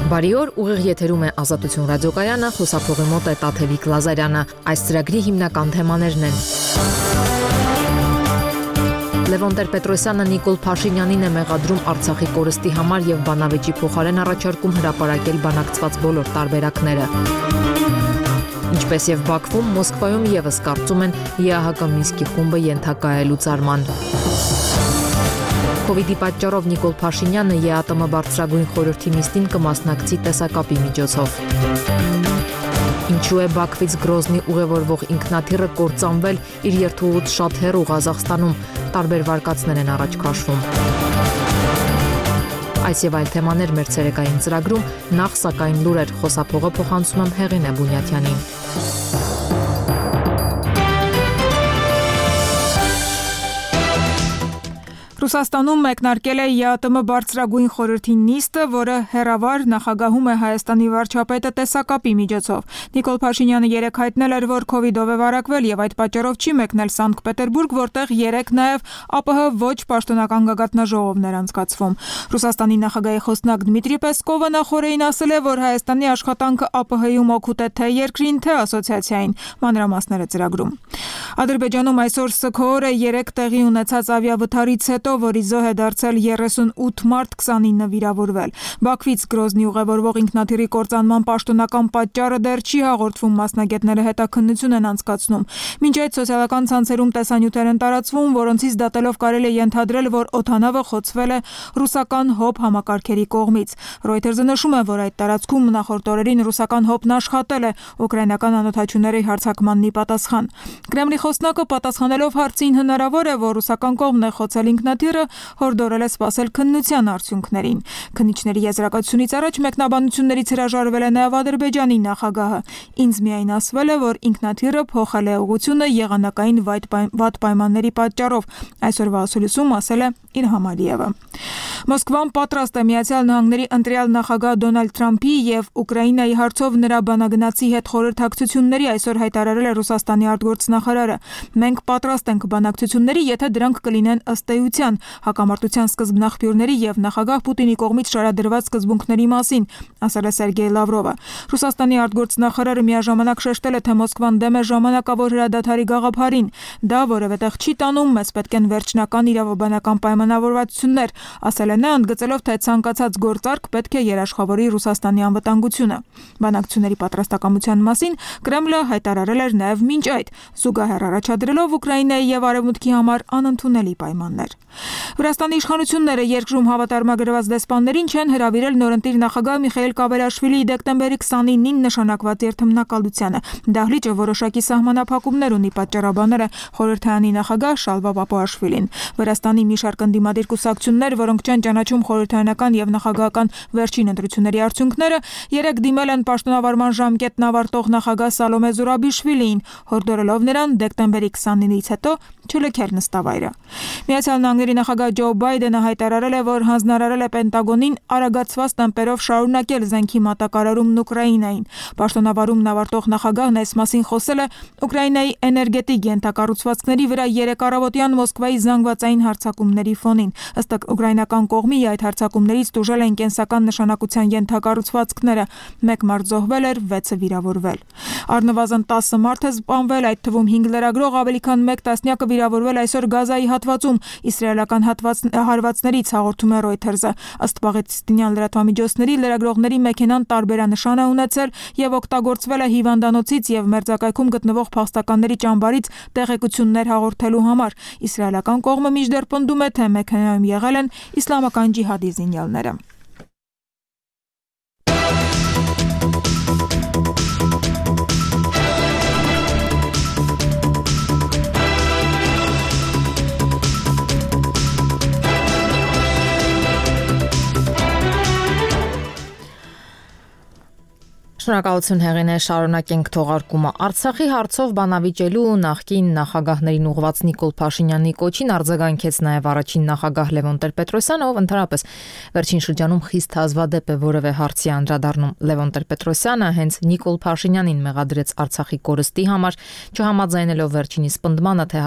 Բարի օր, ուղիղ եթերում է Ազատություն ռադիոկայանը, խոսափողի մոտ է Տաթևիկ Լազարյանը։ Այս ծրագրի հիմնական թեմաներն են. Լևոն Տեր-Պետրոսյանը Նիկոլ Փաշինյանին է մեղադրում Արցախի կորստի համար եւ բանավեճի փոխարեն առաջարկում հրապարակել բանակցված բոլոր տարբերակները։ Ինչպես եւ Բաքվում, Մոսկվայում եւս կարծում են ԵԱՀԿ Մինսկի խումբը ենթակա է լուծարման։ Կովիդի պատճառով Նիկոլ Փաշինյանը ԵԱՏՄ բարձրագույն խորհրդի նիստին կմասնակցի տեսակապի միջոցով։ Ինչու է Բաքվից Գրոզնի ուղևորվող ինքնաթիռը կործանվել իր երթուղուց շատ հեռու Ղազախստանում, տարբեր վարկածներ են առաջ քաշվում։ Այս եւ այլ թեմաներ մեր ցերեկային ծրագրում, նախ սակայն լուրեր, խոսափողը փոխանցում եմ Հեղինե Բունյաթյանին։ Ռուսաստանում մեկնարկել է ԵԱՏՄ բարձրագույն խորհրդի նիստը, որը հեռավար նախագահում է Հայաստանի վարչապետը տեսակապի միջոցով։ Նիկոլ Փաշինյանը երեկ հայտնել էր, որ քովիդով է վարակվել եւ այդ պատճառով չի մեկնել Սանկտ Պետերբուրգ, որտեղ երեկ նաեւ ԱՊՀ ոչ պաշտոնական գագաթնաժողովներ անցկացվում։ Ռուսաստանի նախագահի խոսնակ Դմիտրի Պեսկովը նախորդին ասել է, որ Հայաստանի աշխատանքը ԱՊՀ-ում օգուտ է թե երկրին, թե ասոցիացիային, մանրամասները ծրագրում։ Ադրբեջանում այսօր Սքորը երեկ տեղի ունեցած ավիավթարից հետո, որի զոհ է դարձել 38 մարդ, 29 վիրավորվել։ Բաքվից Գրոզնի ուղևորվող ինքնաթիռի կործանման պաշտոնական պատճառը դեռ չի հաղորդվում, մասնագետները հետաքննություն են անցկացնում։ Մինչ այդ սոցիալական ցանցերում տեսանյութեր են տարածվում, որոնցից դատելով կարելի է ենթադրել, որ օդանավը խոցվել է ռուսական ՀՕՊ համակարգերի կողմից։ Reuters-ը նշում է, որ այդ տարածքում նախորդ օրերին ռուսական ՀՕՊ-ն աշխատել է ուկրաինական անօդաչուների հարձակմանն ի պատասխան։ Կրեմլի խոսնակը պատասխանելով հարցին հնարավոր է, որ ռուսական կողմն է խոցել ինքնաթիռը, հորդորել է սպասել քննության արդյունքներին։ Քննիչների եզրակացությունից առաջ մեկնաբանություններից հրաժարվել է նաև Ադրբեջանի նախագահը։ Ինձ միայն ասվել է, որ ինքնաթիռը փոխել է ուղղությունը եղանակային վատ պայմանների պատճառով, այսօրվա ասուլիսում ասել է Իլհամ Ալիևը։ Մոսկվան պատրաստ է Միացյալ Նահանգների ընտրյալ նախագահ Դոնալդ Թրամփի եւ Ուկրաինայի հարցով նրա բանագնացի հետ խորհրդակցությունների այսօր հայտարարել է Ռուսաստանի արտգործնախարարը։ Մենք պատրաստ ենք բանակցությունների, եթե դրանք կլինեն ըստ էության, հակամարտության սկզբնաղբյուրների եւ նախագահ Պուտինի կողմից շարադրված սկզբունքների մասին, ասել է Սերգեյ Լավրովը։ Ռուսաստանի արտգործնախարարը միաժամանակ շեշտել է, թե Մոսկվան դեմ է ժամանակավոր հրադադարի գաղափարին։ Դա որևէ տեղ չի տանում, մեզ պետք են վերջնական իրավաբանական պայմանավորվածություններ, ասել է նա, ընդգծելով, թե ցանկացած գործարք պետք է երաշխավորի Ռուսաստանի անվտանգությունը։ Բանակցությունների պատրաստակամության մասին Կրեմլը հայտարարել էր նաև մինչ այդ, զուգահեռ առաջադրելով Ուկրաինայի եւ Արևմուտքի համար անընդունելի պայմաններ։ Վրաստանի իշխանությունները երկրում հավատարմագրված դեսպաններին չեն հրավիրել նորընտիր նախագահ Միխայիլ Կավելաշվիլիի դեկտեմբերի 29-ին նշանակված երթմնակալությանը։ Դահլիճը որոշակի սահմանափակումներ ունի, պատճառաբաներ է խորհրդարանի նախագահ Շալվա Պապուաշվիլին։ Վրաստանի մի շարք ընդդիմադիր կուսակցություններ, որոնք չեն ճանաչում խորհրդարանական եւ նախագահական վերջին ընտրությունների արդյունքները, երեկ դիմել են պաշտոնավարման ժամկետն ավարտող նախագահ Սալոմե Զուրաբիշվիլիին, հորդորելով նրան դեկտեմբերի 29-ից հետո չլքել նստավայրը։ Միացյալ Նահանգների նախագահ Ջո Բայդենը հայտարարել է, որ հանձնարարել է Պենտագոնին արագացված տեմպերով շարունակել զենքի մատակարարումն Ուկրաինային։ Պաշտոնավարումն ավարտող նախագահն այս մասին խոսել է Ուկրաինայի էներգետիկ ենթակառուցվածքների վրա երեկ առավոտյան Մոսկվայի զանգվածային հարձակումների ֆոնին։ Ըստ ուկրաինական կողմի այդ հարձակումներից տուժել են կենսական նշանակության ենթակառուցվածքները։ 1 մարդ զոհվել էր, 6-ը վիրավորվել։ Առնվազն 10 մարդ է սպանվել, այդ թվում 5 լրագրող, ավելի քան 1 տասնյակը վիրավորվել այսօր Գազայի հատվածում իսրայելական հարվածներից, հաղորդում է Reuters-ը։ Ըստ պաղեստինյան լրատվամիջոցների, լրագրողների մեքենան տարբերանշան է ունեցել եւ օգտագործվել է հիվանդանոցից եւ մերձակայքում գտնվող փախստականների ճամբարից տեղեկություններ հաղորդելու համար։ Իսրայելական կողմը մինչդեռ պնդում է, թե մեքենայում եղել են իսլամական ջիհադի զինյալները։ Շնորհակալություն Հեղինե, շարունակենք թողարկումը։ Արցախի հարցով բանավիճելու նախկին նախագահներին ուղղված Նիկոլ Փաշինյանի կոչին արձագանքեց նաև առաջին նախագահ Լևոն Տեր-Պետրոսյանը, ով ընդհանրապես վերջին շրջանում խիստ հազվադեպ է որևէ հարցի անդրադառնում։ Լևոն Տեր-Պետրոսյանը հենց Նիկոլ Փաշինյանին մեղադրեց Արցախի կորստի համար, չհամաձայնելով վերջինիս պնդմանը, թե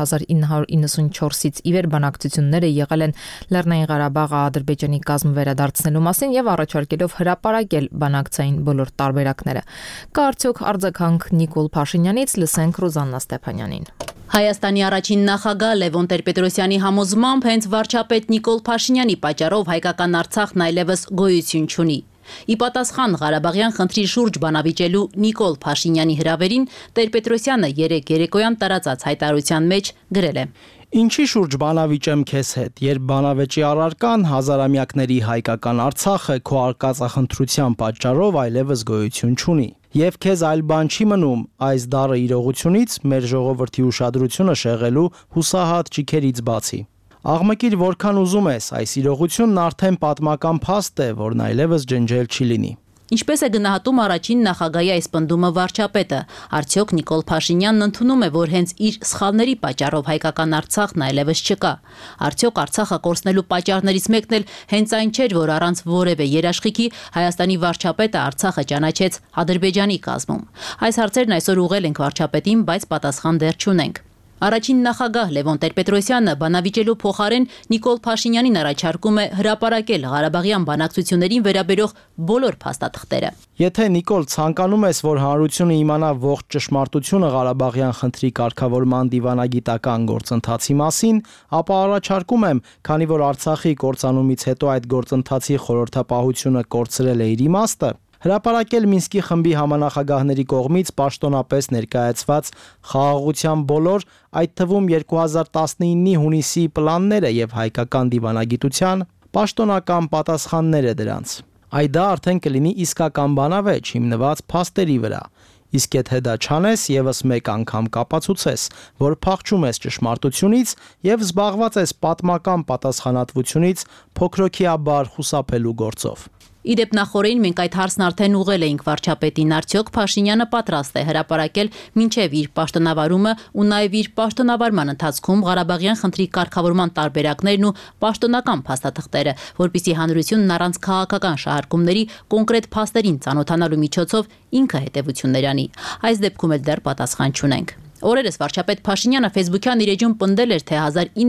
1994-ից ի վեր բանակցությունները եղել են Լեռնային Ղարաբաղը Ադրբեջանի կազմ վերադարձնելու մասին եւ առաջարկելով հրապարակել բանակցային բոլոր տարբերակները։ Կա արդյոք արձագանք Նիկոլ Փաշինյանից, լսենք Ռոզաննա Ստեփանյանին։ Հայաստանի առաջին նախագահ Լևոն Տեր-Պետրոսյանի համոզմամբ հենց վարչապետ Նիկոլ Փաշինյանի պատճառով հայկական Արցախն այլևս գոյություն չունի։ Ի պատասխան Ղարաբաղյան խնդրի շուրջ բանավիճելու Նիկոլ Փաշինյանի հրավերին Տեր-Պետրոսյանը երեկոյան տարածած հայտարարության մեջ գրել է. Ինչի շուրջ բանավիճեմ քեզ հետ, երբ բանավեճի առարկան հազարամյակների հայկական Արցախը քո արկածախնդրության պատճառով այլևս գոյություն չունի։ Եվ քեզ այլ բան չի մնում այս դառը իրողությունից մեր ժողովրդի ուշադրությունը շեղելու հուսահատ ճիքերից բացի։ Աղմկիր որքան ուզում ես, այս իրողությունն արդեն պատմական փաստ է, որն այլևս ջնջել չի լինի։ Ինչպես է գնահատում առաջին նախագահի այս պնդումը վարչապետը, արդյոք Նիկոլ Փաշինյանն ընդունում է, որ հենց իր սխալների պատճառով հայկական Արցախն այլևս չկա։ Արդյոք Արցախը կորցնելու պատճառներից մեկն էլ հենց այն չէր, որ առանց որևէ երաշխիքի Հայաստանի վարչապետը Արցախը ճանաչեց Ադրբեջանի կազմում։ Այս հարցերն այսօր ուղղել ենք վարչապետին, բայց պատասխան դեռ չունենք։ Առաջին նախագահ Լևոն Տեր-Պետրոսյանը բանավիճելու փոխարեն Նիկոլ Փաշինյանին առաջարկում է հրապարակել Ղարաբաղյան բանակցություններին վերաբերող բոլոր փաստաթղթերը։ Եթե Նիկոլ ցանկանում ես, որ հանրությունը իմանա ողջ ճշմարտությունը Ղարաբաղյան խնդրի կարգավորման դիվանագիտական գործընթացի մասին, ապա առաջարկում եմ, քանի որ Արցախի կործանումից հետո այդ գործընթացի խորհրդապահությունը կորցրել է իր իմաստը, հրապարակել Մինսկի խմբի համանախագահների կողմից պաշտոնապես ներկայացված խաղաղության բոլոր, այդ թվում 2019-ի հունիսի պլանները եւ հայկական դիվանագիտության պաշտոնական պատասխանները դրանց։ Այդ դա արդեն կլինի իսկական բանավեճ հիմնված փաստերի վրա։ Իսկ եթե դա չանես, եւս մեկ անգամ կապացուցես, որ փախչում ես ճշմարտությունից եւ զբաղված ես պատմական պատասխանատվությունից փոքրոքիաբար խուսափելու գործով։ Իդեպ նախորդին մենք այդ հարցն արդեն ուղղել էինք վարչապետին, արդյոք Փաշինյանը պատրաստ է հրապարակել մինչև իր պաշտոնավարումը ու նաև իր պաշտոնավարման ընթացքում Ղարաբաղյան խնդրի կարգավորման տարբերակներն ու պաշտոնական փաստաթղթերը, որպեսզի հանրությունն առանց քաղաքական շահարկումների կոնկրետ փաստերին ծանոթանալու միջոցով ինքը հետևություններ անի։ Այս դեպքում էլ դեռ պատասխան չունենք։ Օրերս վարչապետ Փաշինյանը Facebook-յան իր էջում պնդել էր, թե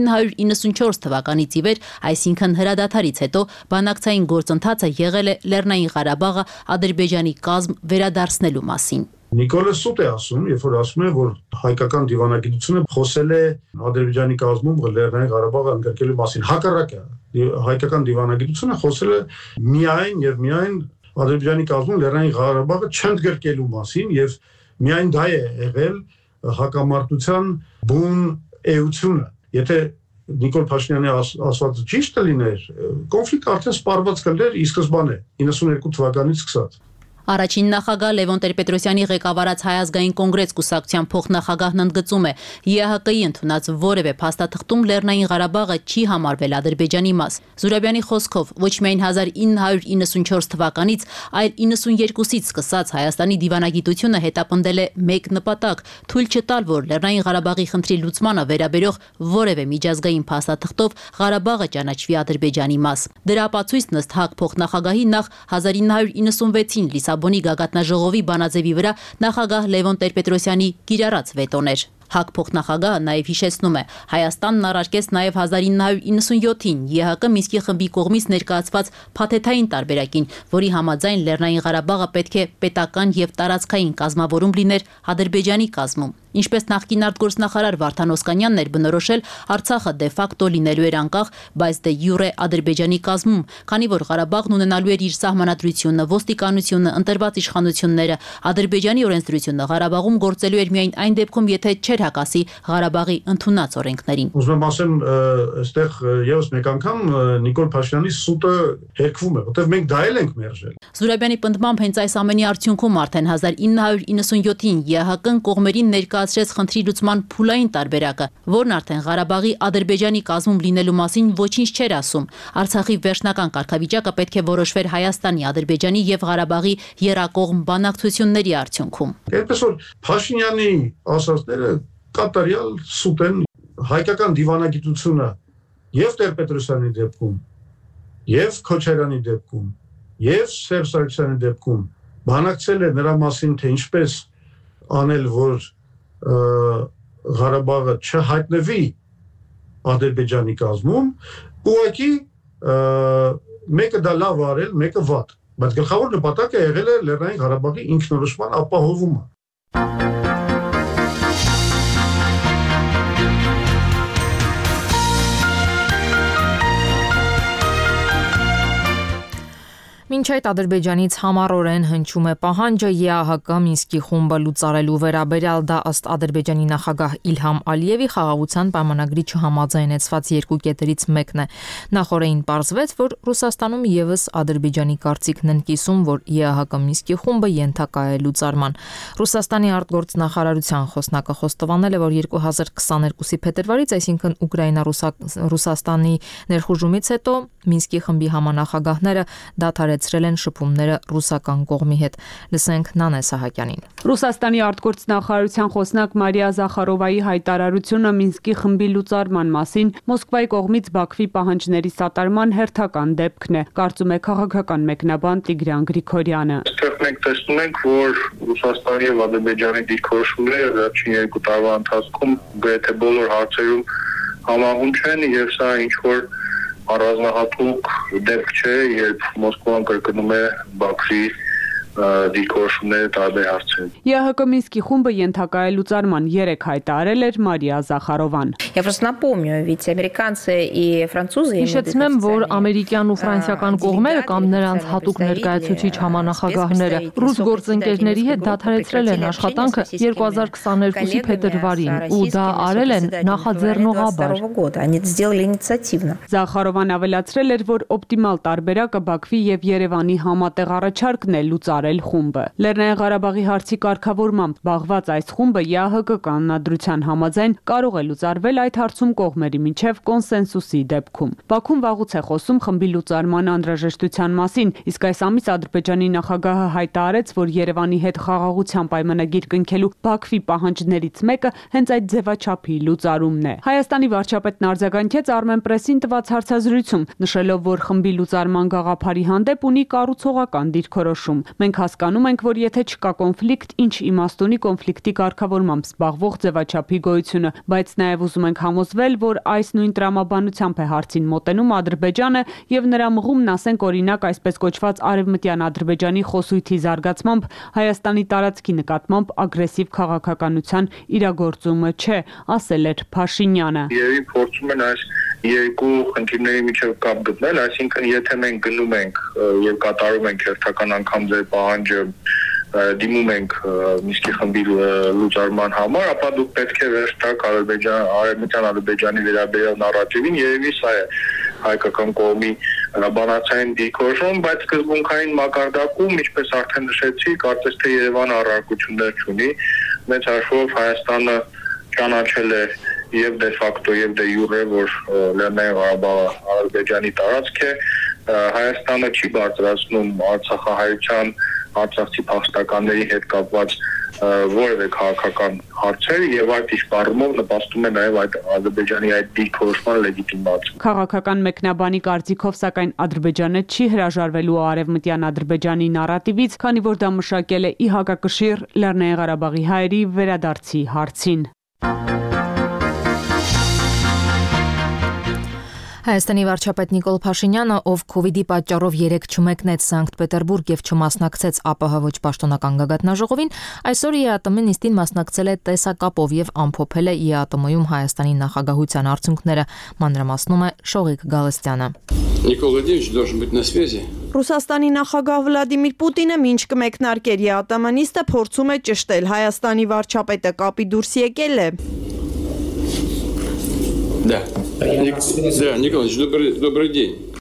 1994 թվականից ի վեր, այսինքն հրադադարից հետո, բանակցային գործընթացը եղել է Լեռնային Ղարաբաղը Ադրբեջանի կազմ վերադարձնելու մասին։ Նիկոլը սուտ է ասում, երբ որ ասում է, որ հայկական դիվանագիտությունը խոսել է Ադրբեջանի կազմում Լեռնային Ղարաբաղը ընդգրկելու մասին։ Հակառակը, հայկական դիվանագիտությունը խոսել է միայն եւ միայն Ադրբեջանի կազմում Լեռնային Ղարաբաղը չընդգրկելու մասին եւ միայն դա է եղել հակամարտության բուն էությունը։ Եթե Նիկոլ Փաշինյանի ասվածը ճիշտ լիներ, կոնֆլիկտը արդեն սպառված կլիներ ի սկզբանե 92 թվականից սկսած։ Առաջին նախագահ Լևոն Տեր-Պետրոսյանի ղեկավարած Հայ ազգային կոնգրես կուսակցության փոխնախագահն ընդգծում է, ԵԱՀԿ-ի ընդունած որևէ փաստաթղթում Լեռնային Ղարաբաղը չի համարվել Ադրբեջանի մաս։ Զուրաբյանի խոսքով ոչ միայն 1994 թվականից, այլ 92-ից սկսած Հայաստանի դիվանագիտությունը հետապնդել է մեկ նպատակ՝ թույլ չտալ, որ Լեռնային Ղարաբաղի խնդրի լուծմանը վերաբերող որևէ միջազգային փաստաթղթով Ղարաբաղը ճանաչվի Ադրբեջանի մաս։ Դրա ապացույցն ըստ ՀԱԿ փոխնախագահի նախ 1996-ին Լիսաբոնի գագաթնաժողովի բանաձևի վրա նախագահ Լևոն Տեր-Պետրոսյանի կիրառած վետոն էր։ ՀԱԿ փոխնախագահը նաև հիշեցնում է, Հայաստանն առարկեց նաև 1997-ին ԵԱՀԿ Մինսկի խմբի կողմից ներկայացված փաթեթային տարբերակին, որի համաձայն Լեռնային Ղարաբաղը պետք է պետական եւ տարածքային կազմավորում լիներ Ադրբեջանի կազմում։ Ինչպես նախկին արտգործնախարար Վարդան Օսկանյանն էր բնորոշել, Արցախը դե ֆակտո լինելու էր անկախ, բայց դե յուրե Ադրբեջանի կազմում, քանի որ Ղարաբաղն ունենալու էր իր սահմանադրությունը, ոստիկանությունը, ընտրված իշխանությունները, Ադրբեջանի օրենսդրությունը Ղարաբաղում գործելու էր միայն այն դեպքում, եթե չէր հակասի Ղարաբաղի ընդունած օրենքներին։ Ուզում եմ ասեմ, այստեղ եւս մեկ անգամ Նիկոլ Փաշինյանի սուտը հերկվում է, որտեղ մենք դա էլ ենք մերժել։ Զուրաբյանի պնդմամբ հենց այս ամենի արդյունքում արդեն 1997-ին ԵԱՀԿ-ն կողմերին ներկայացրել ներկայացրեց խնդրի լուծման փուլային տարբերակը, որն արդեն Ղարաբաղի Ադրբեջանի կազմում լինելու մասին ոչինչ չէր ասում։ Արցախի վերջնական կարգավիճակը պետք է որոշվեր Հայաստանի, Ադրբեջանի եւ Ղարաբաղի եռակողմ բանակցությունների արդյունքում։ Այդպես որ Փաշինյանի ասածները կատարյալ սուտ են։ Հայկական դիվանագիտությունը եւ Տեր-Պետրոսյանի դեպքում, եւ Քոչարյանի դեպքում, եւ Սերժ Սարգսյանի դեպքում բանակցել է նրա մասին, թե ինչպես անել, որ Ղարաբաղը չհայտնվի Ադրբեջանի կազմում, ուղղակի մեկը դա լավ արել, մեկը վատ, բայց գլխավոր նպատակը եղել է Լեռնային Ղարաբաղի ինքնորոշման ապահովումը։ Մինչ այդ Ադրբեջանից համառորեն հնչում է պահանջը ԵԱՀԿ Մինսկի խումբը լուծարելու վերաբերյալ, դա ըստ Ադրբեջանի նախագահ Իլհամ Ալիևի խաղաղության պայմանագրի չհամաձայնեցված երկու կետերից մեկն է։ Նախորդին պարզվեց, որ Ռուսաստանում եւս Ադրբեջանի կարծիքն են կիսում, որ ԵԱՀԿ Մինսկի խումբը ենթակա է լուծարման։ Ռուսաստանի արտգործնախարարության խոսնակը խոստովանել է, որ 2022-ի փետրվարից, այսինքն Ուկրաինա-Ռուսաստանի ներխուժումից հետո Մինսկի խմբի համանախագահները դադարեցրել են շփումները ռուսական կողմի հետ։ Լսենք Նանե Սահակյանին։ Ռուսաստանի արտգործնախարարության խոսնակ Մարիա Զախարովայի հայտարարությունը Մինսկի խմբի լուծարման մասին Մոսկվայի կողմից Բաքվի պահանջների սատարման հերթական դեպքն է, կարծում է քաղաքական մեկնաբան Տիգրան Գրիգորյանը։ Այստեղ մենք տեսնում ենք, որ Ռուսաստանի եւ Ադրբեջանի դիրքորոշումները վերջին 2 տարվա ընթացքում գրեթե բոլոր հարցերում համահունչ են եւ սա ինչ որ առանձնահատուկ դեպք չէ, երբ Մոսկվան կրկնում է Բաքվի դիրքորոշումները տարբեր հարցերում։ ԵԱՀԿ Մինսկի խումբը ենթակա է լուծարման 3 հայտարարել էր Մարիա Զախարովան։ Հիշեցնեմ, որ ամերիկյան ու ֆրանսիական կողմերը կամ նրանց հատուկ ներկայացուցիչ համանախագահները ռուս գործընկերների հետ դադարեցրել են աշխատանքը 2022-ի փետրվարին ու դա արել են նախաձեռնողաբար։ Զախարովան ավելացրել էր, որ օպտիմալ տարբերակը Բաքվի եւ Երևանի համատեղ առաջարկն է լուծարել խումբը։ Լեռնային Ղարաբաղի հարցի կարգավորմամբ զբաղված այս խումբը ԵԱՀԿ կանոնադրության համաձայն կարող է լուծարվել այդ հարցում կողմերի միջև կոնսենսուսի դեպքում։ Բաքուն վաղուց է խոսում խմբի լուծարման անհրաժեշտության մասին, իսկ այս ամիս Ադրբեջանի նախագահը հայտարարեց, որ Երևանի հետ խաղաղության պայմանագիր կնքելու Բաքվի պահանջներից մեկը հենց այդ ձևաչափի լուծարումն է։ Հայաստանի վարչապետն արձագանքեց Armenpress-ին տված հարցազրույցում, նշելով, որ խմբի լուծարման գաղափարի հանդեպ ունի կառուցողական դիրքորոշում։ Մենք հասկանում ենք, որ եթե չկա կոնֆլիկտ, ինչ իմաստ ունի կոնֆլիկտի կարգավորմամբ զբաղվող ձևաչափի գոյությունը, բայց նաև ուզում ենք համոզվել, որ այս նույն տրամաբանությամբ է հարցին մոտենում Ադրբեջանը եւ նրա մղումն, ասենք օրինակ, այսպես կոչված Արևմտյան Ադրբեջանի խոսույթի զարգացմամբ Հայաստանի տարածքի նկատմամբ ագրեսիվ քաղաքականության իրագործումը չէ, ասել էր Փաշինյանը։ Եվ փորձում են այս երկու խնդիրների միջև կապ գտնել, այսինքն եթե մենք գնում ենք եւ կատարում ենք հերթական անգամ ձեր պահանջը դիմում ենք Մինսկի խմբի լուծարման համար, ապա դուք պետք է վերջ տաք Արևմտյան Ադրբեջանի վերաբերյալ նարատիվին, երևի սա է հայկական կողմի բանացային դիրքորոշում, բայց սկզբունքային մակարդակում, ինչպես արդեն նշեցի, կարծես թե Երևանը առարկություններ չունի, մեծ հաշվով Հայաստանը ճանաչել է եւ դե ֆակտո եւ դե յուրե, որ Լեռնային Ղարաբաղը Ադրբեջանի տարածք է, Հայաստանը չի բարձրացնում արցախահայության, արցախցի փախստականների հետ կապված որևէ քաղաքական հարցեր եւ այդ իշպարումով նպաստում է նաեւ այդ Ադրբեջանի այդ դիրքորոշման լեգիտիմացիան։ Քաղաքական մեկնաբանի կարծիքով, սակայն Ադրբեջանը չի հրաժարվելու Արևմտյան Ադրբեջանի նարատիվից, քանի որ դա մշակել է ի հակակշիռ Լեռնային Ղարաբաղի հայերի վերադարձի հարցին։ Հայաստանի վարչապետ Նիկոլ Փաշինյանը, ով COVID-ի պատճառով 3 չմեկնեց Սանկտ Պետերբուրգ եւ չմասնակցեց ԱՊՀ ոչ պաշտոնական գագաթնաժողովին, այսօր ԵԱՏՄ նիստին մասնակցել է տեսակապով եւ ամփոփել է ԵԱՏՄ-ում Հայաստանի նախագահության արդյունքները, մանրամասնում է Շողիկ Գալստյանը։ Ռուսաստանի նախագահ Վլադիմիր Պուտինը մինչ կմեկնարկեր ԵԱՏՄ նիստը փորձում է ճշտել Հայաստանի վարչապետը կապի դուրս եկել է։ Да, Николаевич, добрый день.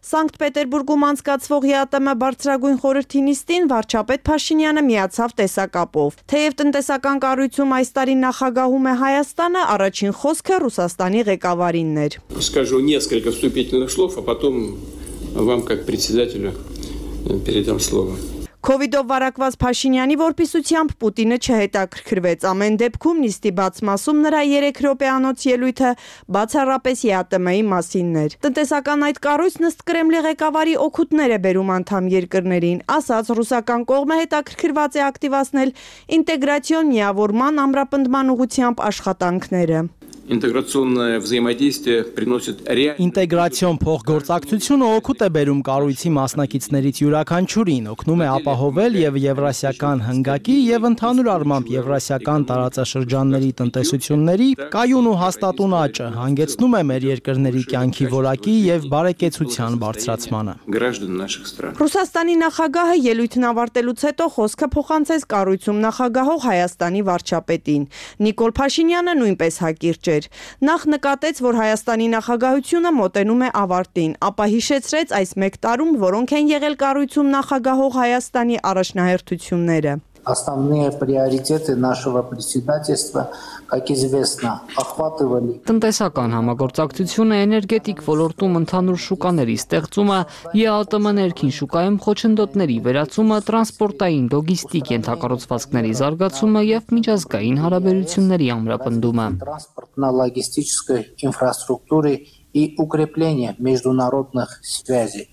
Սանկտ Պետերբուրգում անցկացվող ԵԱՏՄ բարձրագույն խորհրդի նիստին վարչապետ Փաշինյանը միացավ տեսակապով։ Թեև տնտեսական կառույցում այս տարի նախագահում է Հայաստանը, առաջին խոսքը Ռուսաստանի ղեկավարինն էր։ Скажу несколько вступительных слов, а потом вам как председателю передам слово. Քովիդով վարակված Փաշինյանի որպիսությամբ Պուտինը չհետաքրքրվեց։ Ամեն դեպքում նիստի բաց մասում նրա 3 րոպեանոց ելույթը բացառապես ԵԱՏՄ-ի մասինն էր։ Տնտեսական այդ կառույցն ըստ Կրեմլի ղեկավարի օգուտներ է բերում անդամ երկրներին, ասաց ռուսական կողմը հետաքրքրված է ակտիվացնել ինտեգրացիոն միավորման ամրապնդման ուղղությամբ աշխատանքները։ Интеграционное взаимодействие приносит реальность. Ինտեգրացիոն փոխգործակցությունը օգուտ է բերում կառույցի մասնակիցներից յուրաքանչյուրին, օգնում է ապահովել եւ եվրասիական հնգակի եւ ընդհանուր առմամբ եվրասիական տարածաշրջանների տնտեսությունների կայուն ու հաստատուն աճը, հանգեցնում է մեր երկրների կյանքի որակի եւ բարեկեցության բարձրացմանը։ Граждан наших стран. Ռուսաստանի նախագահը ելույթն ավարտելուց հետո խոսքը փոխանցեց կառույցում նախագահող Հայաստանի վարչապետին։ Նիկոլ Փաշինյանը նույնպես հակիրճ էր։ Նախ նկատեց, որ Հայաստանի նախագահությունը մոտենում է ավարտին, ապա հիշեցրեց այս մեկ տարում, որոնք են եղել կառույցում նախագահող Հայաստանի առաջնահերթությունները։ Основные приоритеты нашего председательства, как известно, охватывали Տնտեսական համագործակցությունը, էներգետիկ ոլորտում ընդհանուր շուկաների ստեղծումը, ԵԱՏՄ ներքին շուկայում խոչընդոտների վերացումը, տրանսպորտային լոգիստիկ ենթակառուցվածքների զարգացումը եւ միջազգային հարաբերությունների ամրապնդումը։ транспортно-логистической инфраструктуры и укрепление международных связей.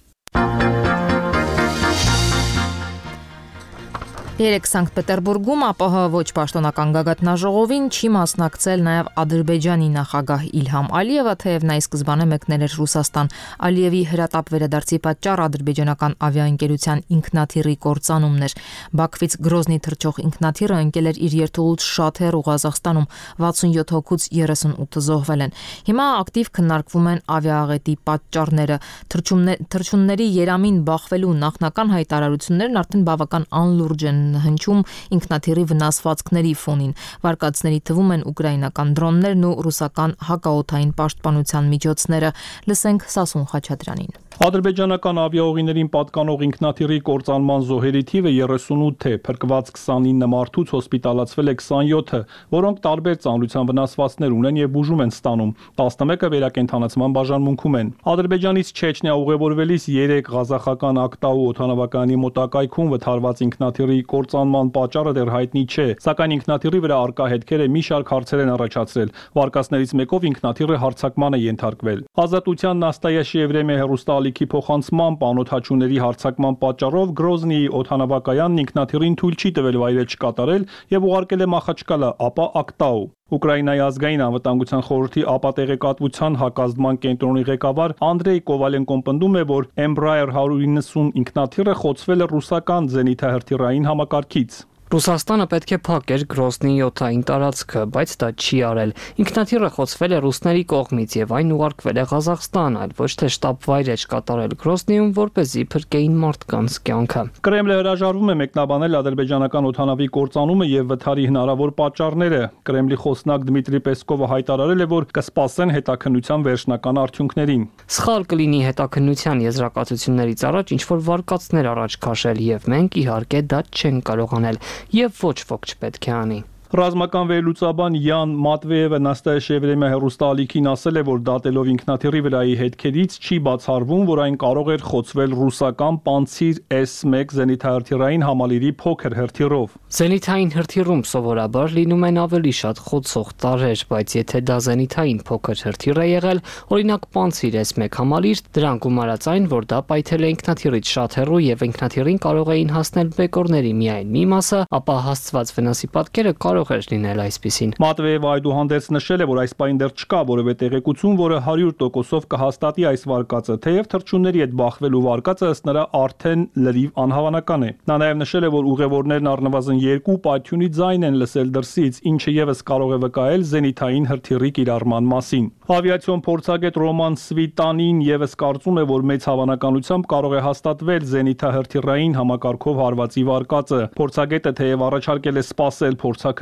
Երեք Սանկտ Պետերբուրգում ԱՊՀ ոչ պաշտոնական գագաթնաժողովին չի մասնակցել նաև Ադրբեջանի նախագահ Իլհամ Ալիևը, թեև նա ի սկզբանե մեկնել էր Ռուսաստան։ Ալիևի հրատապ վերադարձի պատճառ ադրբեջանական ավիաընկերության ինքնաթիռի կործանումն էր։ Բաքվից Գրոզնի թռչող ինքնաթիռը ընկել էր իր երթուղուց շատ հեռու Ղազախստանում, 67 հոգուց 38-ը զոհվել են։ Հիմա ակտիվ քննարկվում են ավիաաղետի պատճառները։ Թռչունների երամին բախվելու նախնական հայտարարություններն արդեն բավական անլուրջ են հնչում ինքնաթիռի վնասվածքների ֆոնին։ Վարկածների թվում են ուկրաինական դրոններն ու ռուսական հակաօդային պաշտպանության միջոցները։ Լսենք Սասուն Խաչատրյանին։ Ադրբեջանական ավիաուղիներին պատկանող ինքնաթիռի կործանման զոհերի թիվը 38 է, փրկված 29 մարդուց հոսպիտալացվել է 27-ը, որոնք տարբեր ծանրության վնասվածքներ ունեն եւ բուժում են ստանում։ 11-ը վերակենդանացման բաժանմունքում են։ Ադրբեջանից Չեչնիա ուղևորվելիս 3 ղազախական Ակտաու օդանավակայանի մոտակայքում վթարված ինքնաթիռի կործանման պատճառը դեռ հայտնի չէ, սակայն ինքնաթիռի վրա արկա հետքերը մի շարք հարցեր են առաջացրել։ Վարկածներից մեկով ինքնաթիռը հարձակման է ենթարկվել։ Ազատության Նաստայաշի Եվրեմիա հեռուստաալիքի փոխանցմամբ անօդաչուների հարձակման պատճառով Գրոզնիի օդանավակայանն ինքնաթիռին թույլ չի տվել վայրէջք կատարել եւ ուղարկել է Մախաչկալա, ապա Ակտաու։ Ուկրաինայի ազգային անվտանգության խորհրդի ապատեղեկատվության հակազդման կենտրոնի ղեկավար Անդրեյ Կովալենկոն պնդում է, որ Embraer 190 ինքնաթիռը խոցվել է ռուսական զենիթահրթիռային համակարգից։ Ռուսաստանը պետք է փակեր Գրոզնիի օդային տարածքը, բայց դա չի արել։ Ինքնաթիռը խոցվել է ռուսների կողմից եւ այն ուղարկվել է Ղազախստան, այլ ոչ թե շտաբ վայրէջք կատարել Գրոզնիում, որպեսզի փրկեին մարդկանց կյանքը։ Կրեմլը հրաժարվում է մեկնաբանել ադրբեջանական օդանավի կործանումը եւ վթարի հնարավոր պատճառները։ Կրեմլի խոսնակ Դմիտրի Պեսկովը հայտարարել է, որ կսպասեն հետաքննության վերջնական արդյունքներին։ Սխալ կլինի հետաքննության եզրակացություններից առաջ ինչ-որ վարկածներ առաջ քաշել եւ մենք իհարկե դա չենք կարող անել։ Եվ ոչ ոք չպետք է անի։ Ռազմական վերլուծաբան Յան Մատվեևը Նաստայաշի Եվրեմիա հեռուստաալիքին ասել է, որ դատելով ինքնաթիռի վրայի հետքերից չի բացառվում, որ այն կարող էր խոցվել ռուսական Պանցիր S-1 զենիթահրթիռային համալիրի փոքր հրթիռով։ Զենիթային հրթիռում սովորաբար լինում են ավելի շատ խոցող տարրեր, բայց եթե դա զենիթային փոքր հրթիռ է եղել, օրինակ Պանցիր S-1 համալիր, դրան գումարած այն, որ դա պայթել է ինքնաթիռից շատ հեռու եւ ինքնաթիռին կարող էին հասնել բեկորների միայն մի մասը, ապա հասցված վնասի պատկերը կարող էր լինել այսպիսին։ Մատվեևը այդուհանդերձ նշել է, որ այս պայն դեռ չկա որևէ տեղեկություն, որը 100%-ով կհաստատի այս վարկածը, թեև թռչունների հետ բախվելու վարկածը ըստ նրա արդեն լրիվ անհավանական է։ Նա նաև նշել է, որ ուղևորներն առնվազն 2 պայթյունի ձայն են լսել դրսից, ինչը եւս կարող է վկայել զենիթային հրթիռի կիրառման մասին։ Ավիացիոն փորձագետ Ռոման Սվիտանին եւս կարծում է, որ մեծ հավանականությամբ կարող է հաստատվել զենիթահրթիռային համակարգով հարվածի վարկածը։ Փորձագետը թեև առաջարկել է սպասել փորձաքննության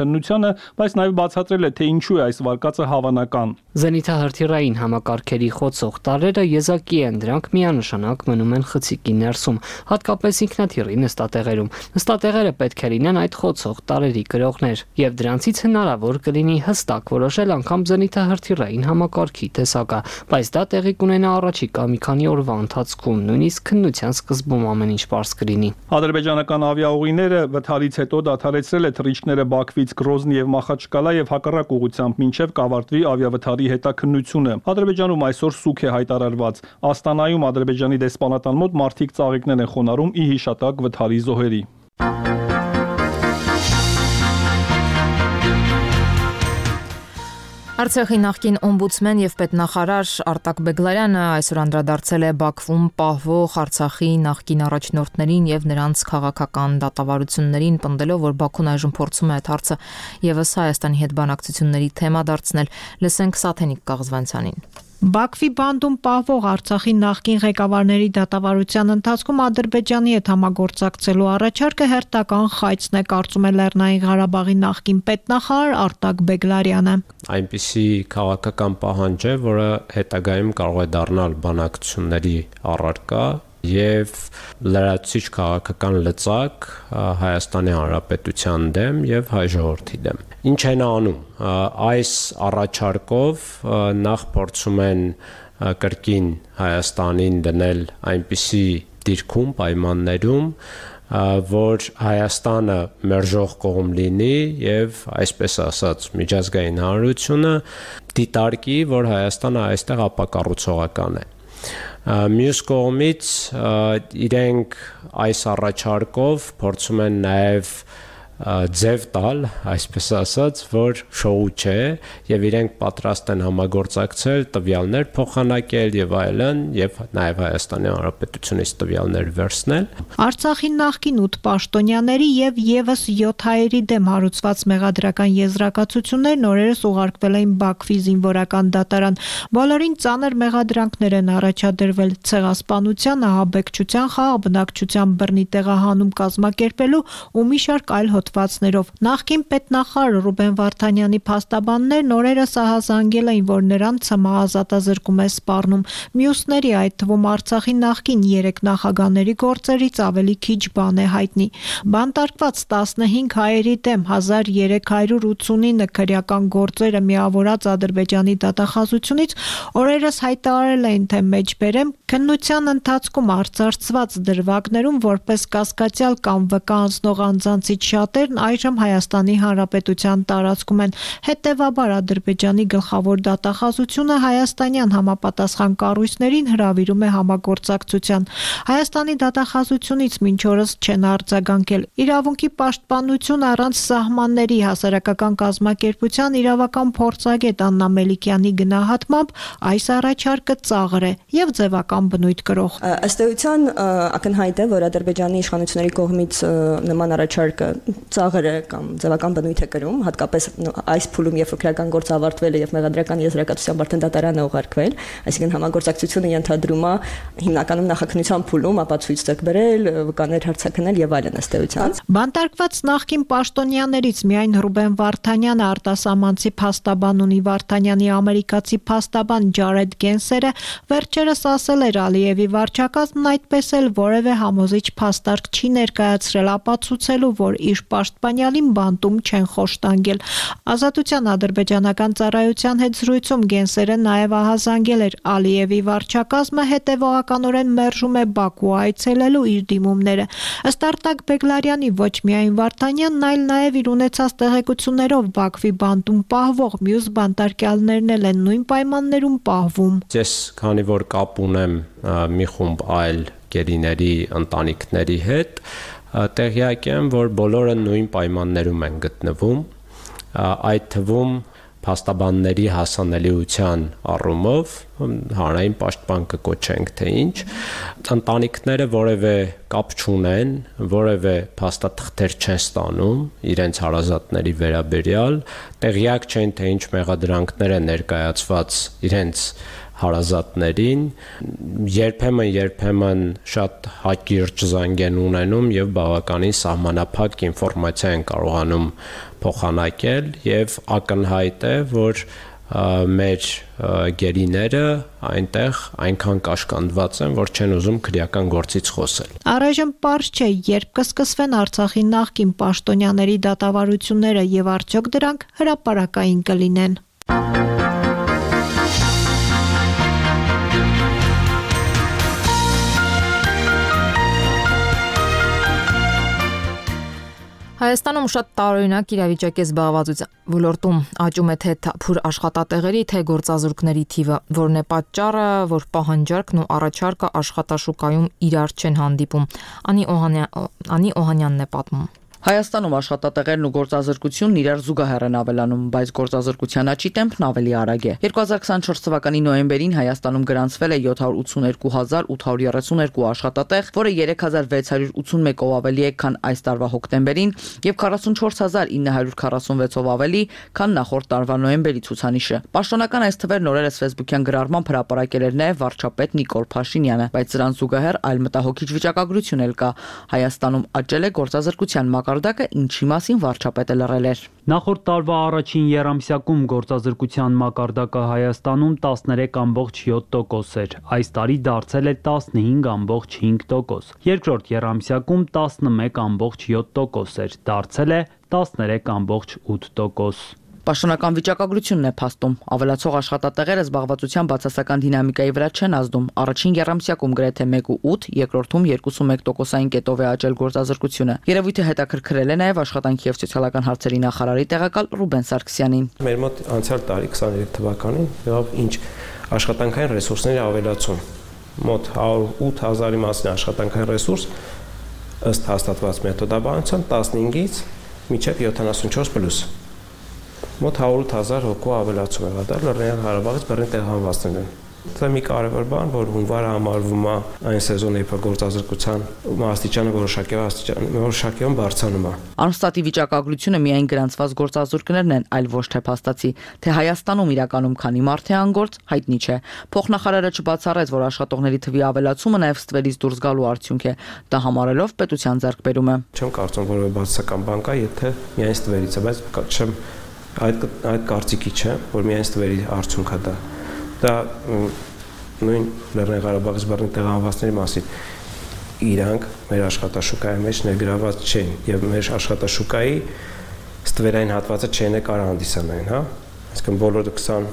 քննությանը, բայց նաև բացատրել է, թե ինչու է այս վարկածը հավանական։ Զենիթահրթիռային համակարգերի խոցող տարրերը եզակի են, դրանք միանշանակ մնում են խցիկի ներսում, հատկապես ինքնաթիռի նստատեղերում։ Նստատեղերը պետք է լինեն այդ խոցող տարրերի կրողներ, եւ դրանցից հնարավոր կլինի հստակ որոշել անգամ զենիթահրթիռային համակարգի տեսակը, բայց դա տեղի կունենա առաջիկա մի քանի օրվա ընթացքում, նույնիսկ քննության սկզբում ամեն ինչ պարզ կլինի։ Ադրբեջանական ավիաուղիները վթարից հետո դադարեցրել է թռիչքները Բաքվից Գրոզնի եւ Մախաչկալա եւ հակառակ ուղղությամբ մինչեւ կավարտվի ավիավթարի հետաքննությունը։ Ադրբեջանում այսօր սուք է հայտարարված։ Աստանայում Ադրբեջանի դեսպանատան մոտ մարդիկ ծաղիկներ են խոնարհում ի հիշատակ վթարի զոհերի։ Արցախի նախկին օմբուդսմեն եւ պետնախարար Արտակ Բեգլարյանը այսօր անդրադարձել է Բաքվում պահվող Արցախի նախկին առաջնորդներին եւ նրանց քաղաքական դատավարություններին, պնդելով, որ Բաքուն այժմ փորձում է այդ հարցը եւս Հայաստանի հետ բանակցությունների թեմա դարձնել։ Լսենք Սաթենիկ Կաղզվանցյանին։ Բաքվի բանդում պահվող Արցախի նախկին ղեկավարների դատավարության ընթացքում Ադրբեջանի հետ համագործակցելու առաջարկը հերթական խայծն է, կարծում է Լեռնային Ղարաբաղի նախկին պետնախարար Արտակ Բեգլարյանը։ Այնպիսի քաղաքական պահանջ է, որը հետագայում կարող է դառնալ բանակցությունների առարկա եւ լրացուցիչ քաղաքական լծակ Հայաստանի Հանրապետության դեմ եւ հայ ժողովրդի դեմ։ Ինչ են անում այս առաջարկով նախ փորձում են կրկին Հայաստանին դնել այնպիսի դիրքում պայմաններում, որ Հայաստանը մերժող կողմ լինի եւ այսպես ասած միջազգային հանրությունը դիտարկի, որ Հայաստանը այստեղ ապակառուցողական է։ Մյուս կողմից իրենք այս առաջարկով փորձում են նաև ձև տալ, այսպես ասած, որ շոու չէ եւ իրենք պատրաստ են համագործակցել, տվյալներ փոխանակել եւ այլն եւ նաեւ Հայաստանի Հանրապետությունից տվյալներ վերցնել։ Արցախի նախկին 8 պաշտոնյաների եւ եւս 7 հայերի դեմ հարուցված մեղադրական եզրակացություններն օրերս ուղարկվել էին Բաքվի զինվորական դատարան։ Բոլորին ծանր մեղադրանքներ են առաջադրվել ցեղասպանության, ահաբեկչության, խաղաբնակչության բռնի տեղահանում կազմակերպելու ու մի շարք այլ հոդվածներով։ Նախկին պետնախարար Ռուբեն Վարդանյանի փաստաբաններն օրերս ահազանգել էին, որ նրան ՑՄԱ ազատազրկում է սպառնում։ Մյուսների, այդ թվում Արցախի նախկին 3 նախագահների գործերից ավելի քիչ բան է հայտնի։ Բանտարկված 15 հայերի դեմ 1389 քրեական գործերը միավորած Ադրբեջանի դատախազությունից օրերս հայտարարել էին, թե մեջբերեմ քննության ընթացքում արծարծված դրվագներում որպես կասկածյալ կամ վկա անձնող անձանցից շատերն այժմ Հայաստանի Հանրապետության տարածքում են։ Հետևաբար Ադրբեջանի գլխավոր դատախազությունը հայաստանյան համապատասխան կառույցներին հրավիրում է համագործակցության։ Հայաստանի դատախազությունից մինչ օրս չեն արձագանքել։ Իրավունքի պաշտպանություն առանց սահմանների հասարակական կազմակերպության իրավական փորձագետ Աննա Մելիքյանի գնահատմամբ այս առաջարկը ծաղր է եւ ձևական բնույթ կրող։ Ըստ էության ակնհայտ է, որ Ադրբեջանի իշխանությունների կողմից նման առաջարկը ծաղր է կամ ձևական բնույթ է կրում, հատկապես այս փուլում, երբ քրեական գործը ավարտվել է եւ մեղադրական եզրակացության արդեն դատարան է ուղարկվել, այսինքն համագործակցությունը ենթադրում է հիմնականում նախաքննության փուլում ապացույց ձեռք բերել, վկաներ հարցաքննել եւ այլն ըստ էության։ Բանտարկված նախկին պաշտոնյաներից միայն Ռուբեն Վարդանյանը, արտասահմանցի փաստաբան ունի Վարդանյանի ամերիկացի փաստաբան Ջարեդ Գենսերը վերջերս ասել էր Ալիևի վարչակազմն այդպես էլ որևէ համոզիչ փաստարկ չի ներկայացրել ապացուցելու, որ իր պաշտպանյալին բանտում չեն խոշտանգել։ Ազատության ադրբեջանական ծառայության հետ զրույցում Գենսերը նաև ահազանգել էր Ալիևի վարչակազմը հետևողականորեն մերժում է Բաքու այցելելու իր դիմումները։ Ըստ Արտակ Բեգլարյանի ոչ միայն Վարդանյանն, այլ նաև իր ունեցած տեղեկություններով Բաքվի բանտում պահվող մյուս բանտարկյալներն էլ են նույն պայմաններում պահվում։ Ես քանի որ կապ ունեմ մի խումբ այլ գերիների ընտանիքների հետ, տեղյակ եմ, որ բոլորը նույն պայմաններում են գտնվում, այդ թվում փաստաբանների հասանելիության առումով հանրային պաշտպան կկոչենք թե ինչ, ընտանիքները որևէ կապ չունեն, որևէ փաստաթղթեր չեն ստանում իրենց հարազատների վերաբերյալ, տեղյակ չեն թե ինչ մեղադրանքներ են ներկայացված իրենց հարազատներին, երբեմն շատ հակիրճ զանգ են ունենում եւ բավականին սահմանափակ ինֆորմացիա են կարողանում փոխանակել եւ ակնհայտ է, որ մեր գերիները այնտեղ այնքան կաշկանդված են, որ չեն ուզում քրեական գործից խոսել։ Առայժմ պարզ չէ, երբ կսկսվեն Արցախի նախկին պաշտոնյաների դատավարությունները եւ արդյոք դրանք հրապարակային կլինեն։ Հայաստանում շատ տարօրինակ իրավիճակ է զբաղվածության ոլորտում, աճում է թե թափուր աշխատատեղերի, թե գործազուրկների թիվը, որն է պատճառը, որ պահանջարկն ու առաջարկը աշխատաշուկայում իրար չեն հանդիպում։ Անի Օհանյանն է պատմում։ Հայաստանում աշխատատեղերն ու գործազրկությունն իրար զուգահեռ են ավելանում, բայց գործազրկության աճի տեմպն ավելի արագ է։ 2024 թվականի նոյեմբերին Հայաստանում գրանցվել է 782.832 աշխատատեղ, որը 3681-ով ավելի է, քան այս տարվա հոկտեմբերին, եւ 44946-ով ավելի, քան նախորդ տարվա նոյեմբերի ցուցանիշը։ Պաշտոնական այս թվերն օրերս Facebook-յան գրառմամբ հրապարակել էր նաեւ վարչապետ Նիկոլ Փաշինյանը, բայց սրան զուգահեռ այլ մտահոգիչ վիճակագրություն էլ կա։ Հայաստանում աճել է գործազրկության մակարդակը, ինչի մասին վարչապետը լռել էր։ Նախորդ տարվա առաջին եռամսյակում գործազրկության մակարդակը Հայաստանում 13.7% էր, այս տարի դարձել է 15.5%։ Երկրորդ եռամսյակում 11.7% էր, դարձել է 13.8%։ Պաշտոնական վիճակագրությունն է փաստում։ Ավելացող աշխատատեղերը զբաղվածության բացասական դինամիկայի վրա չեն ազդում։ Առաջին եռամսյակում գրեթե 1.8, երկրորդում 2.1%-ային կետով է աճել գործազրկությունը։ Երևույթը հետաքրքրել է նաև աշխատանքի եւ սոցիալական հարցերի նախարարի տեղակալ Ռուբեն Սարգսյանին։ Մեր մոտ անցյալ տարի 23 թվականին եղավ ինչ աշխատանքային ռեսուրսների ավելացում։ Մոտ 108,000-ի մասին աշխատանքային ռեսուրս ըստ հաստատված մեթոդաբանության 15-ից մինչև 74+։ Մոտ 108,000 հոգու ավելացում է եղել Լեռնային Ղարաբաղից բռնի տեղահանվածներին։ Դա մի կարևոր բան, որ հունվարը համարվում է այն սեզոնը, երբ գործազրկության աստիճանը որոշակիորեն բարձրանում է։ Անստատի վիճակագրությունը միայն գրանցված գործազուրկներն են, այլ ոչ թե փաստացի, թե Հայաստանում իրականում քանի մարդ է անգործ, հայտնի չէ։ Փոխնախարարը չբացառեց, որ աշխատողների թվի ավելացումը նաև ստվերից դուրս գալու արդյունք է, դա համարելով պետության ձեռքբերումը։ Չեմ կարծում, որ բացասական բան կա, եթե միայն ստվերից է, բայց չեմ այդ կարծիքի չէ, որ միայն ստվերի արդյունք է դա։ Դա նույն Լեռնային Ղարաբաղից բռնի տեղահանվածների մասին իրանք մեր աշխատաշուկայի մեջ ներգրաված չեն եւ մեր աշխատաշուկայի ստվերային հատվածը չեն է կարող հանդիսանային, հա։ Այսինքն բոլորը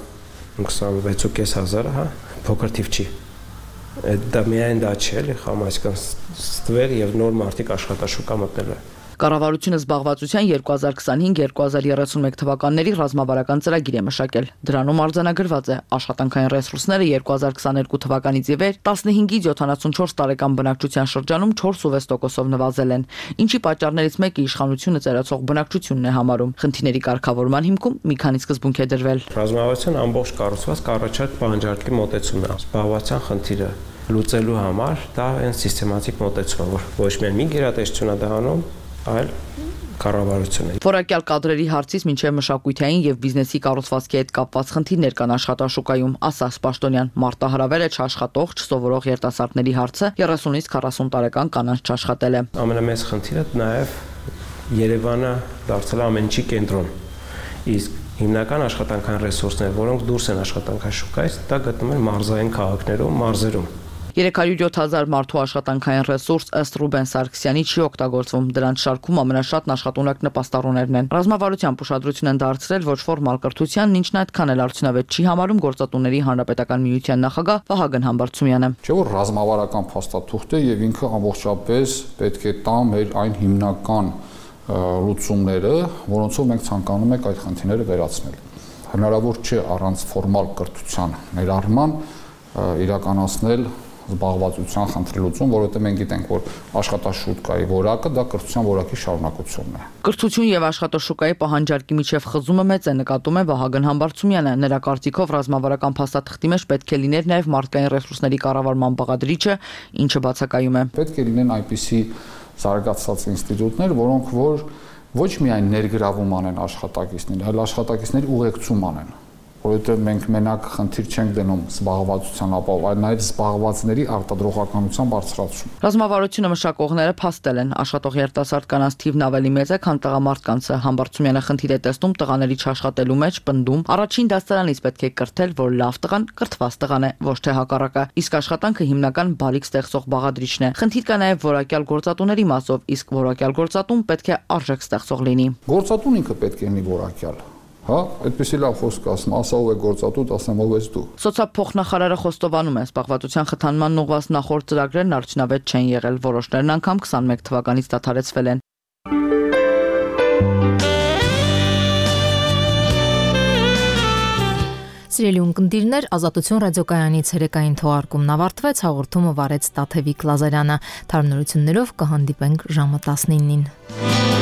26.500, հա, փոքր թիվ չի։ Դա միայն դա չէ, էլի խամ, այսինքն ստվեր եւ նոր մարդիկ աշխատաշուկա մտնել է։ Կառավարությունը զբաղվածության 2025-2031 թվականների ռազմավարական ծրագիր է մշակել։ Դրանում արձանագրված է աշխատանքային ռեսուրսները 2022 թվականից ի վեր 15-ից 74 տարեկան բնակչության շրջանում 4.6%-ով նվազել են, ինչի պատճառներից մեկը իշխանությունը ծերացող բնակչությունն է համարում։ Խնդիրների կարգավորման հիմքում մի քանի սկզբունք է դրվել։ Ռազմավարության ամբողջ կառուցվածքը առաջարկ պահանջարկի մոտեցումն է։ Զբաղվածության խնդիրը լուծելու համար դա այն սիստեմատիկ մոտեցում է, որ ոչ միայն մի գերատեսչություն է դա անում, այլ կառավարությունը։ Որակյալ կադրերի հարցից մինչև մշակութային եւ բիզնեսի կառուցվածքի հետ կապված խնդիրներ կան աշխատաշուկայում, ասաց Պաշտոնյան։ Մարտահրավերը չաշխատող, չսովորող երիտասարդների հարցը 30-ից 40 տարեկան կանանց չաշխատել է։ Ամենամեծ խնդիրը նաեւ Երևանը դարձել է ամեն ինչի կենտրոն։ Իսկ հիմնական աշխատանքային ռեսուրսները, որոնք դուրս են աշխատանքային շուկայից, դա գտնվում են մարզային քաղաքներում, մարզերում։ 307,000 մարդու աշխատանքային ռեսուրս ըստ Ռուբեն Սարգսյանի չի օգտագործվում։ Դրանց շարքում ամենաշատն աշխատունակ նպաստառուներն են։ Ռազմավարության ուշադրություն են դարձրել ոչ ֆորմալ կրթությանն, ինչն այդքան էլ արդյունավետ չի համարում Գործատուների Հանրապետական միության նախագահ Վահագն Համբարձումյանը։ Չէ՞ որ ռազմավարական փաստաթուղթ է եւ ինքը ամբողջապես պետք է տա մեր այն հիմնական լուծումները, որոնցով մենք ցանկանում ենք այդ խնդիրները վերացնել։ Հնարավոր չէ առանց ֆորմալ կրթության ներառման իրականացնել զբաղվածության խնդրի լուծում, որովհետև մենք գիտենք, որ աշխատաշուկայի որակը դա կրթության որակի շարունակությունն է։ Կրթություն եւ աշխատաշուկայի պահանջարկի միջև խզումը մեծ է, նկատում է Վահագն Համբարձումյանը։ Նրա կարծիքով ռազմավարական փաստաթղթի մեջ պետք է լիներ նաեւ մարդկային ռեսուրսների կառավարման բաղադրիչը, ինչը բացակայում է։ Պետք է լինեն այնպիսի զարգացած ինստիտուտներ, որոնք ոչ միայն ներգրավում անեն աշխատակիցներին, այլ աշխատակիցների ուղեկցում անեն։ որովհետև մենք մենակ խնդիր չենք դնում զբաղվածության ապահով, այլ նաև զբաղվածների արտադրողականության բարձրացում։ Ռազմավարությունը մշակողները փաստել են, աշխատող երիտասարդ կանանց թիվն ավելի մեծ է, քան տղամարդկանցը։ Համբարձումյանը խնդիր է տեսնում տղաների չաշխատելու մեջ, պնդում, առաջին դաստարանից պետք է կրթել, որ լավ տղան կրթված տղան է, ոչ թե հակառակը։ Իսկ աշխատանքը հիմնական բարիք ստեղծող բաղադրիչն է։ Խնդիր կա նաև որակյալ գործատուների մասով, իսկ որակյալ գործատուն պետք է արժեք ստեղծող լինի։ Գործատուն ինքը պետք է լինի որակյալ։ Հա, այդպեսի լավ խոսք ասում, ասա ով է գործատու, ասեմ ով ես դու։ Սոցիալփոխնախարարը խոստովանում է, զբաղվածության խթանման ուղղված նախորդ ծրագրերն արդյունավետ չեն եղել, որոշներն անգամ 21 թվականից դադարեցվել են։ Սիրելի ունկնդիրներ, Ազատություն ռադիոկայանի ցերեկային թողարկումն ավարտվեց, հաղորդումը վարեց Տաթևիկ Լազարյանը։ Թարմնություններով կհանդիպենք ժամը 19-ին։